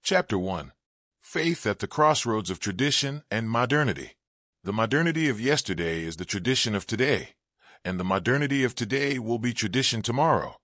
Chapter 1. Faith at the Crossroads of Tradition and Modernity. The modernity of yesterday is the tradition of today, and the modernity of today will be tradition tomorrow.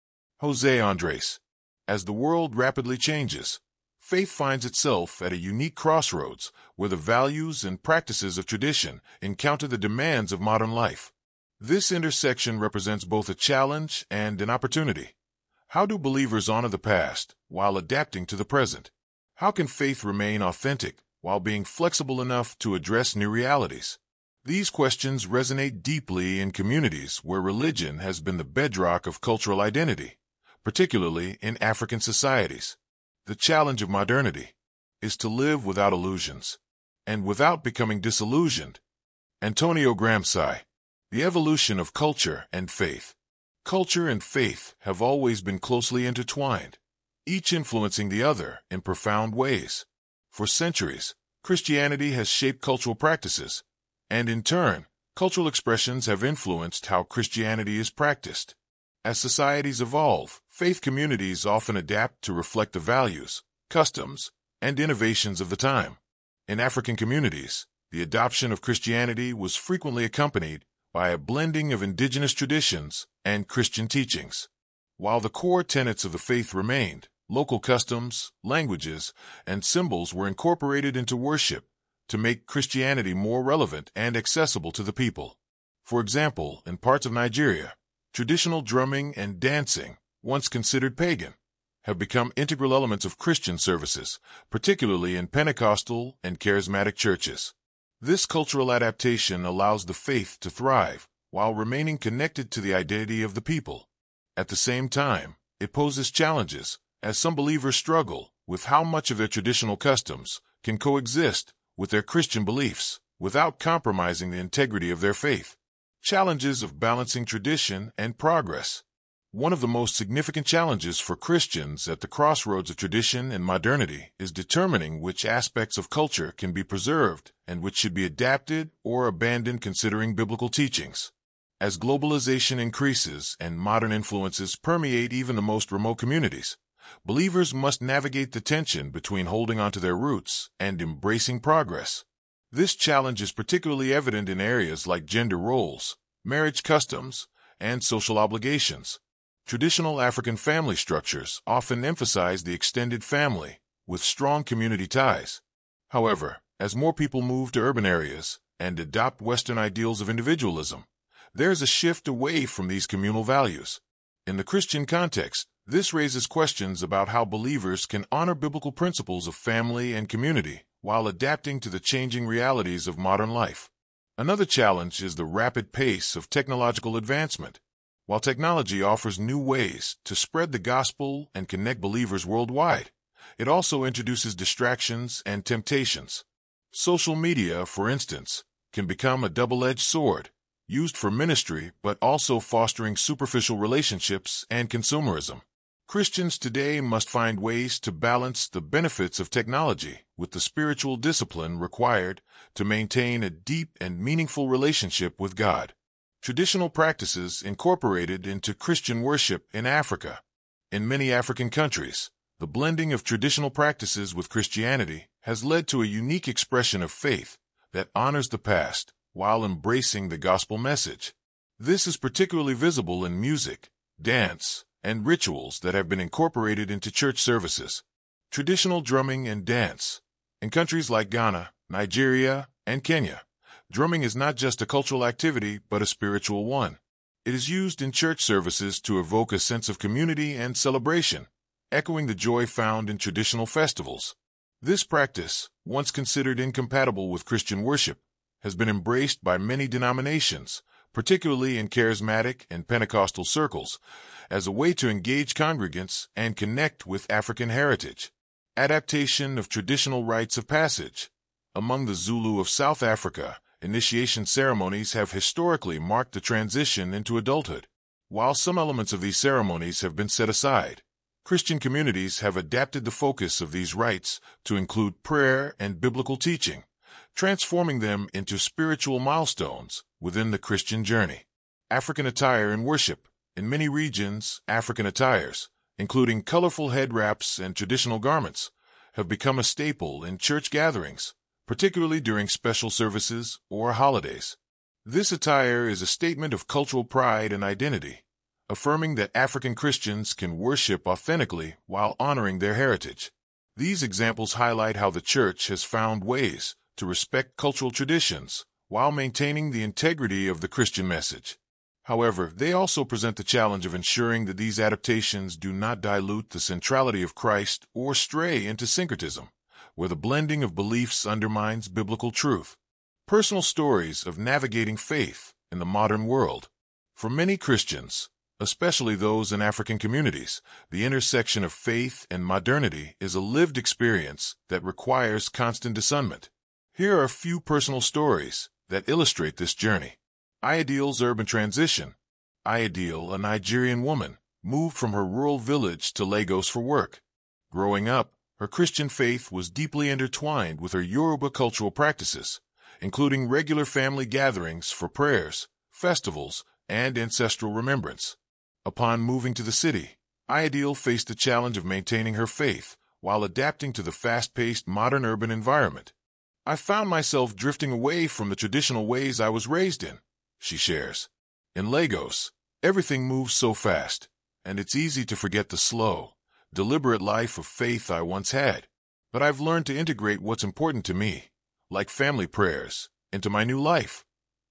Jose Andres. As the world rapidly changes, faith finds itself at a unique crossroads where the values and practices of tradition encounter the demands of modern life. This intersection represents both a challenge and an opportunity. How do believers honor the past while adapting to the present? How can faith remain authentic while being flexible enough to address new realities? These questions resonate deeply in communities where religion has been the bedrock of cultural identity, particularly in African societies. The challenge of modernity is to live without illusions and without becoming disillusioned. Antonio Gramsci. The evolution of culture and faith. Culture and faith have always been closely intertwined, each influencing the other in profound ways. For centuries, Christianity has shaped cultural practices, and in turn, cultural expressions have influenced how Christianity is practiced. As societies evolve, faith communities often adapt to reflect the values, customs, and innovations of the time. In African communities, the adoption of Christianity was frequently accompanied by a blending of indigenous traditions and Christian teachings. While the core tenets of the faith remained, local customs, languages, and symbols were incorporated into worship to make Christianity more relevant and accessible to the people. For example, in parts of Nigeria, traditional drumming and dancing, once considered pagan, have become integral elements of Christian services, particularly in Pentecostal and charismatic churches. This cultural adaptation allows the faith to thrive while remaining connected to the identity of the people. At the same time, it poses challenges, as some believers struggle with how much of their traditional customs can coexist with their Christian beliefs without compromising the integrity of their faith. Challenges of balancing tradition and progress. One of the most significant challenges for Christians at the crossroads of tradition and modernity is determining which aspects of culture can be preserved and which should be adapted or abandoned considering biblical teachings. As globalization increases and modern influences permeate even the most remote communities, believers must navigate the tension between holding on to their roots and embracing progress. This challenge is particularly evident in areas like gender roles, marriage customs, and social obligations. Traditional African family structures often emphasize the extended family, with strong community ties. However, as more people move to urban areas and adopt Western ideals of individualism, there is a shift away from these communal values. In the Christian context, this raises questions about how believers can honor biblical principles of family and community while adapting to the changing realities of modern life. Another challenge is the rapid pace of technological advancement. While technology offers new ways to spread the gospel and connect believers worldwide, it also introduces distractions and temptations. Social media, for instance, can become a double-edged sword, used for ministry but also fostering superficial relationships and consumerism. Christians today must find ways to balance the benefits of technology with the spiritual discipline required to maintain a deep and meaningful relationship with God. Traditional practices incorporated into Christian worship in Africa. In many African countries, the blending of traditional practices with Christianity has led to a unique expression of faith that honors the past while embracing the gospel message. This is particularly visible in music, dance, and rituals that have been incorporated into church services. Traditional drumming and dance. In countries like Ghana, Nigeria, and Kenya, drumming is not just a cultural activity but a spiritual one. It is used in church services to evoke a sense of community and celebration, echoing the joy found in traditional festivals. This practice, once considered incompatible with Christian worship, has been embraced by many denominations, particularly in charismatic and Pentecostal circles, as a way to engage congregants and connect with African heritage. Adaptation of traditional rites of passage. Among the Zulu of South Africa, initiation ceremonies have historically marked the transition into adulthood. While some elements of these ceremonies have been set aside, Christian communities have adapted the focus of these rites to include prayer and biblical teaching, transforming them into spiritual milestones within the Christian journey. African attire in worship. In many regions, African attires, including colorful head wraps and traditional garments, have become a staple in church gatherings, particularly during special services or holidays. This attire is a statement of cultural pride and identity, affirming that African Christians can worship authentically while honoring their heritage. These examples highlight how the church has found ways to respect cultural traditions while maintaining the integrity of the Christian message. However, they also present the challenge of ensuring that these adaptations do not dilute the centrality of Christ or stray into syncretism, where the blending of beliefs undermines biblical truth. Personal stories of navigating faith in the modern world. For many Christians, especially those in African communities, the intersection of faith and modernity is a lived experience that requires constant discernment. Here are a few personal stories that illustrate this journey. Ideal's urban transition. Ideal, a Nigerian woman, moved from her rural village to Lagos for work. Growing up, her Christian faith was deeply intertwined with her Yoruba cultural practices, including regular family gatherings for prayers, festivals, and ancestral remembrance. Upon moving to the city, Ideal faced the challenge of maintaining her faith while adapting to the fast-paced modern urban environment. I found myself drifting away from the traditional ways I was raised in, she shares. In Lagos, everything moves so fast, and it's easy to forget the slow, deliberate life of faith I once had. But I've learned to integrate what's important to me, like family prayers, into my new life.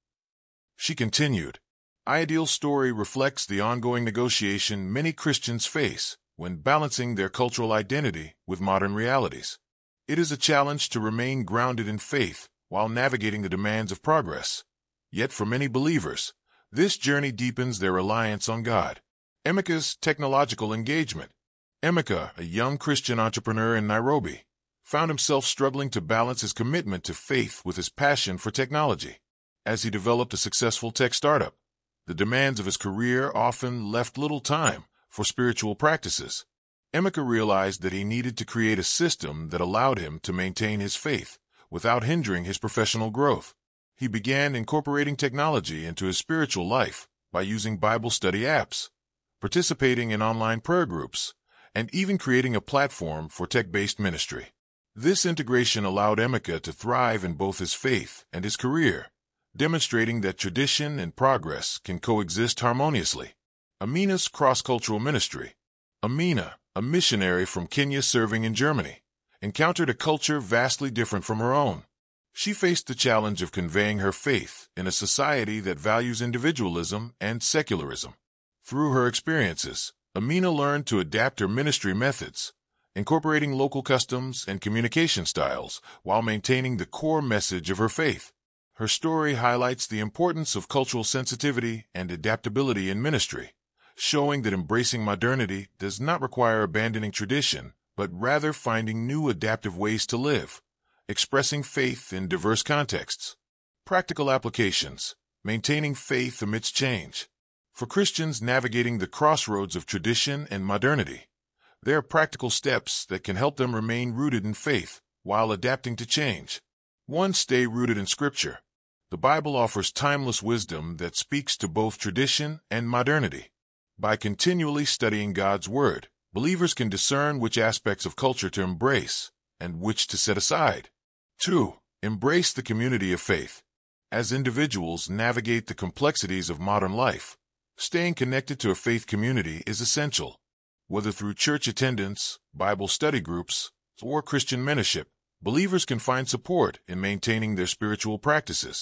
She continued, Ideal's story reflects the ongoing negotiation many Christians face when balancing their cultural identity with modern realities. It is a challenge to remain grounded in faith while navigating the demands of progress. Yet for many believers, this journey deepens their reliance on God. Emeka's technological engagement. Emeka, a young Christian entrepreneur in Nairobi, found himself struggling to balance his commitment to faith with his passion for technology. As he developed a successful tech startup, the demands of his career often left little time for spiritual practices. Emeka realized that he needed to create a system that allowed him to maintain his faith without hindering his professional growth. He began incorporating technology into his spiritual life by using Bible study apps, participating in online prayer groups, and even creating a platform for tech-based ministry. This integration allowed Emeka to thrive in both his faith and his career, demonstrating that tradition and progress can coexist harmoniously. Amina's cross-cultural ministry. Amina, a missionary from Kenya serving in Germany, encountered a culture vastly different from her own. She faced the challenge of conveying her faith in a society that values individualism and secularism. Through her experiences, Amina learned to adapt her ministry methods, incorporating local customs and communication styles while maintaining the core message of her faith. Her story highlights the importance of cultural sensitivity and adaptability in ministry, showing that embracing modernity does not require abandoning tradition, but rather finding new adaptive ways to live, expressing faith in diverse contexts. Practical applications. Maintaining faith amidst change. For Christians navigating the crossroads of tradition and modernity, there are practical steps that can help them remain rooted in faith while adapting to change. 1. Stay rooted in Scripture. The Bible offers timeless wisdom that speaks to both tradition and modernity. By continually studying God's Word, believers can discern which aspects of culture to embrace and which to set aside. 2. Embrace the community of faith. As individuals navigate the complexities of modern life, staying connected to a faith community is essential. Whether through church attendance, Bible study groups, or Christian mentorship, believers can find support in maintaining their spiritual practices.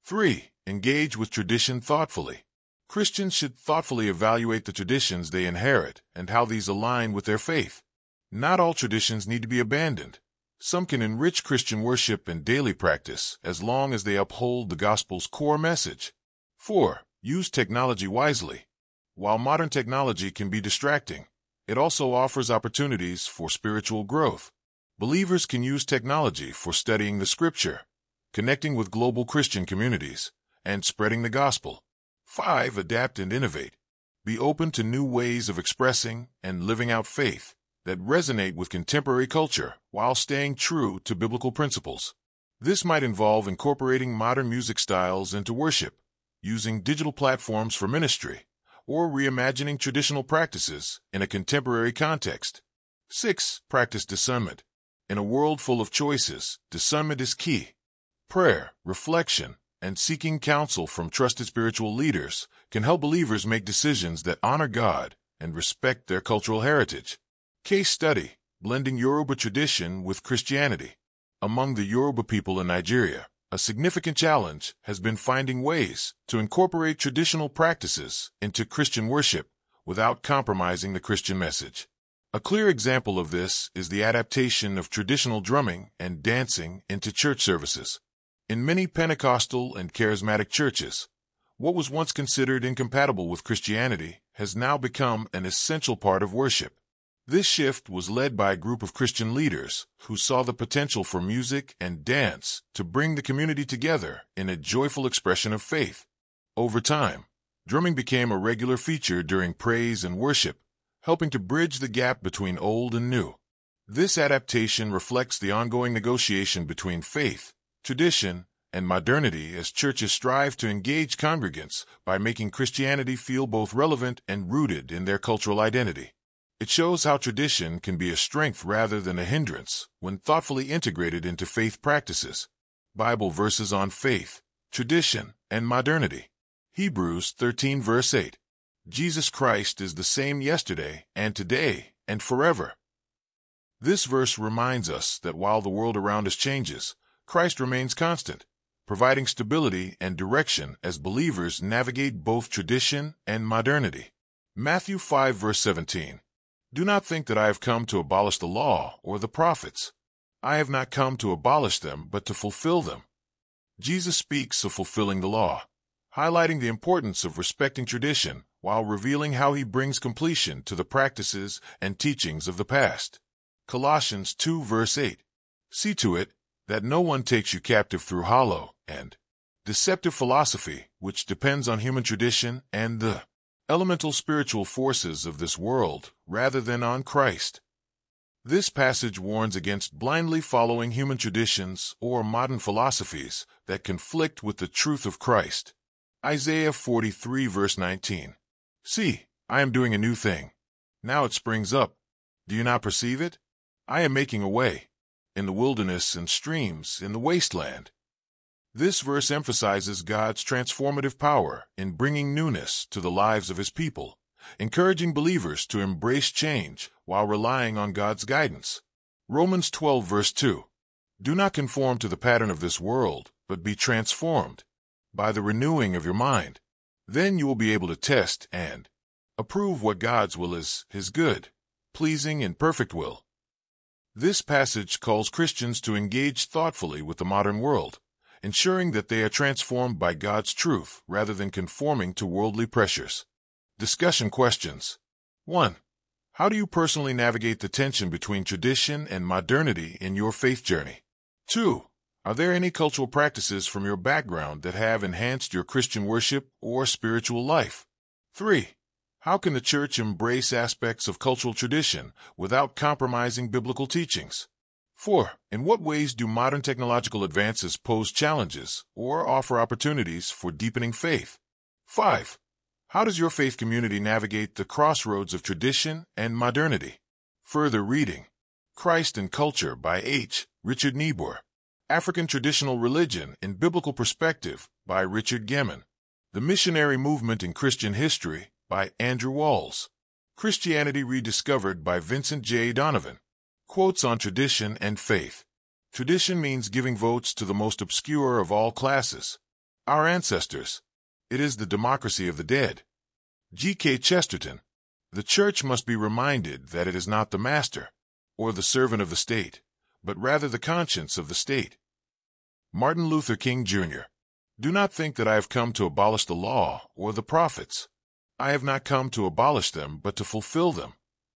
3. Engage with tradition thoughtfully. Christians should thoughtfully evaluate the traditions they inherit and how these align with their faith. Not all traditions need to be abandoned. Some can enrich Christian worship and daily practice as long as they uphold the gospel's core message. 4. Use technology wisely. While modern technology can be distracting, it also offers opportunities for spiritual growth. Believers can use technology for studying the Scripture, connecting with global Christian communities, and spreading the gospel. 5. Adapt and innovate. Be open to new ways of expressing and living out faith that resonate with contemporary culture while staying true to biblical principles. This might involve incorporating modern music styles into worship, using digital platforms for ministry, or reimagining traditional practices in a contemporary context. 6. Practice discernment. In a world full of choices, discernment is key. Prayer, reflection, and seeking counsel from trusted spiritual leaders can help believers make decisions that honor God and respect their cultural heritage. Case study: blending Yoruba tradition with Christianity. Among the Yoruba people in Nigeria, a significant challenge has been finding ways to incorporate traditional practices into Christian worship without compromising the Christian message. A clear example of this is the adaptation of traditional drumming and dancing into church services. In many Pentecostal and charismatic churches, what was once considered incompatible with Christianity has now become an essential part of worship. This shift was led by a group of Christian leaders who saw the potential for music and dance to bring the community together in a joyful expression of faith. Over time, drumming became a regular feature during praise and worship, helping to bridge the gap between old and new. This adaptation reflects the ongoing negotiation between faith, tradition, and modernity as churches strive to engage congregants by making Christianity feel both relevant and rooted in their cultural identity. It shows how tradition can be a strength rather than a hindrance when thoughtfully integrated into faith practices. Bible verses on faith, tradition, and modernity. Hebrews 13 verse 8. Jesus Christ is the same yesterday and today and forever. This verse reminds us that while the world around us changes, Christ remains constant, providing stability and direction as believers navigate both tradition and modernity. Matthew 5 verse 17. Do not think that I have come to abolish the law or the prophets. I have not come to abolish them, but to fulfill them. Jesus speaks of fulfilling the law, highlighting the importance of respecting tradition while revealing how he brings completion to the practices and teachings of the past. Colossians 2 verse 8. See to it that no one takes you captive through hollow and deceptive philosophy, which depends on human tradition and the elemental spiritual forces of this world rather than on Christ. This passage warns against blindly following human traditions or modern philosophies that conflict with the truth of Christ. Isaiah 43 verse 19. See, I am doing a new thing. Now it springs up. Do you not perceive it? I am making a way in the wilderness and streams in the wasteland. This verse emphasizes God's transformative power in bringing newness to the lives of his people, encouraging believers to embrace change while relying on God's guidance. Romans 12 verse 2. Do not conform to the pattern of this world, but be transformed by the renewing of your mind. Then you will be able to test and approve what God's will is, his good, pleasing, and perfect will. This passage calls Christians to engage thoughtfully with the modern world, ensuring that they are transformed by God's truth rather than conforming to worldly pressures. Discussion questions. 1. How do you personally navigate the tension between tradition and modernity in your faith journey? 2. Are there any cultural practices from your background that have enhanced your Christian worship or spiritual life? 3. How can the church embrace aspects of cultural tradition without compromising biblical teachings? 4. In what ways do modern technological advances pose challenges or offer opportunities for deepening faith? 5. How does your faith community navigate the crossroads of tradition and modernity? Further reading. Christ and Culture by H. Richard Niebuhr. African Traditional Religion in Biblical Perspective by Richard Gemin. The Missionary Movement in Christian History by Andrew Walls. Christianity Rediscovered by Vincent J. Donovan. Quotes on tradition and faith. Tradition means giving votes to the most obscure of all classes. Our ancestors. It is the democracy of the dead. G.K. Chesterton. The church must be reminded that it is not the master or the servant of the state, but rather the conscience of the state. Martin Luther King, Jr. Do not think that I have come to abolish the law or the prophets. I have not come to abolish them, but to fulfill them.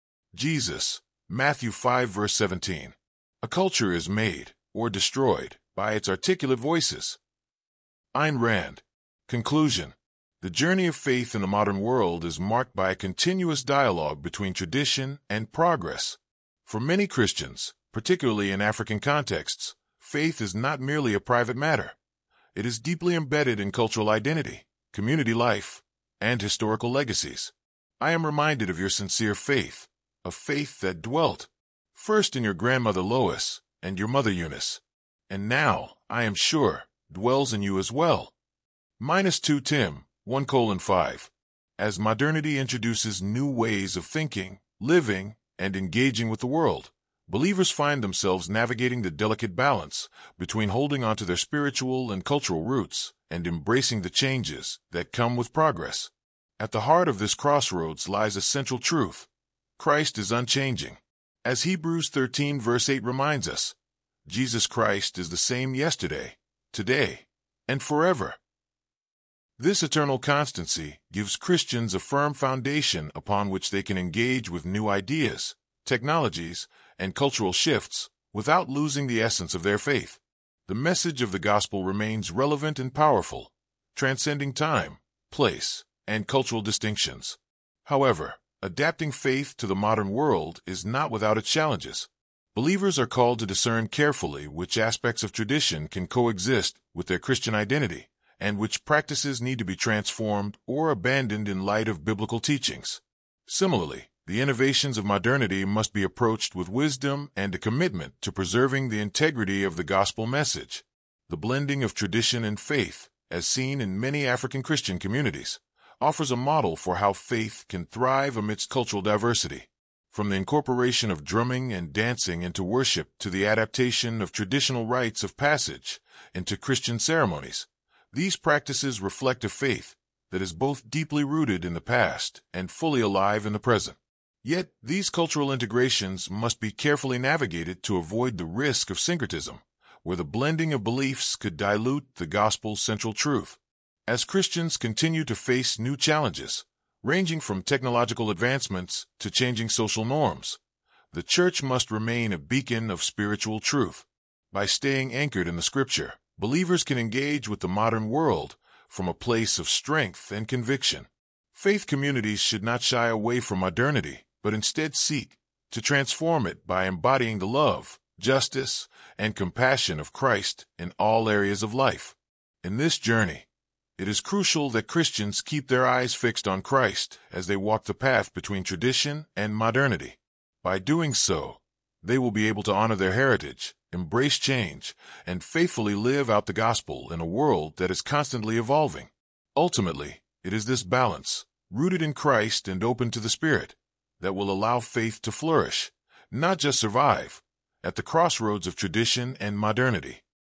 Jesus. Matthew 5 verse 17. A culture is made or destroyed by its articulate voices. Ayn Rand. Conclusion. The journey of faith in the modern world is marked by a continuous dialogue between tradition and progress. For many Christians, particularly in African contexts, faith is not merely a private matter. It is deeply embedded in cultural identity, community life, and historical legacies. I am reminded of your sincere faith, a faith that dwelt first in your grandmother Lois and your mother Eunice, and now, I am sure, dwells in you as well. -2 Tim 1:5. As modernity introduces new ways of thinking, living, and engaging with the world, believers find themselves navigating the delicate balance between holding on to their spiritual and cultural roots and embracing the changes that come with progress. At the heart of this crossroads lies a central truth: Christ is unchanging. As Hebrews 13 verse 8 reminds us, Jesus Christ is the same yesterday, today, and forever. This eternal constancy gives Christians a firm foundation upon which they can engage with new ideas, technologies, and cultural shifts without losing the essence of their faith. The message of the gospel remains relevant and powerful, transcending time, place, and cultural distinctions. However, adapting faith to the modern world is not without its challenges. Believers are called to discern carefully which aspects of tradition can coexist with their Christian identity, and which practices need to be transformed or abandoned in light of biblical teachings. Similarly, the innovations of modernity must be approached with wisdom and a commitment to preserving the integrity of the gospel message. The blending of tradition and faith, as seen in many African Christian communities, offers a model for how faith can thrive amidst cultural diversity. From the incorporation of drumming and dancing into worship to the adaptation of traditional rites of passage into Christian ceremonies, these practices reflect a faith that is both deeply rooted in the past and fully alive in the present. Yet, these cultural integrations must be carefully navigated to avoid the risk of syncretism, where the blending of beliefs could dilute the gospel's central truth. As Christians continue to face new challenges, ranging from technological advancements to changing social norms, the Church must remain a beacon of spiritual truth. By staying anchored in the Scripture, believers can engage with the modern world from a place of strength and conviction. Faith communities should not shy away from modernity, but instead seek to transform it by embodying the love, justice, and compassion of Christ in all areas of life. In this journey, it is crucial that Christians keep their eyes fixed on Christ as they walk the path between tradition and modernity. By doing so, they will be able to honor their heritage, embrace change, and faithfully live out the gospel in a world that is constantly evolving. Ultimately, it is this balance, rooted in Christ and open to the Spirit, that will allow faith to flourish, not just survive, at the crossroads of tradition and modernity.